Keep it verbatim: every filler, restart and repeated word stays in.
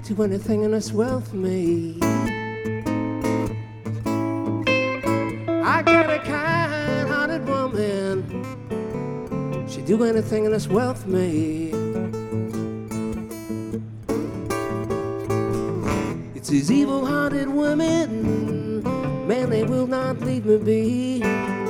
do anything in this world for me. I got a kind-hearted woman, she'd do anything in this world for me. It's these evil-hearted women, man, they will not leave me be.